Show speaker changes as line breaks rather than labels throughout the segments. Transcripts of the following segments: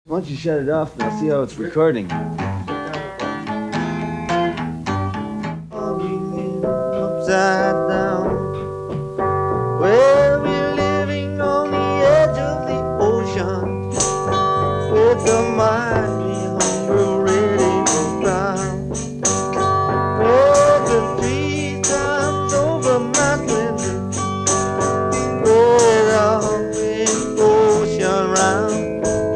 Why don't you shut it off and I'll see how it's recording. Upside down, where we're living on the edge of the ocean, with the mighty hunger ready to bound. Over 3 times over mountains, with all the ocean round.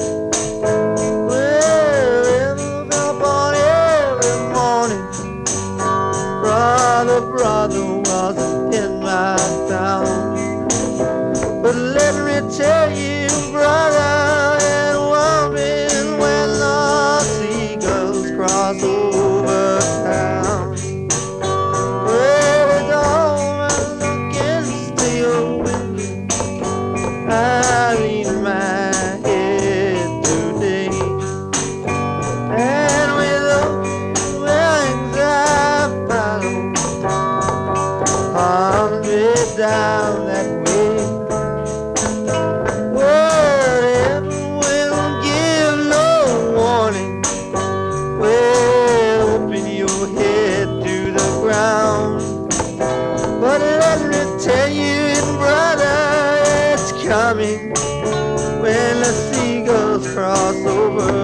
Brother was in my town. But let me tell you, brother and woman, when the seagulls cross over town, well, it's almost against the wind. I lean my head today, and with those wings I follow down that way. Well, it will give no warning. Well, open your head to the ground. But let me tell you, brother, it's coming when the seagulls cross over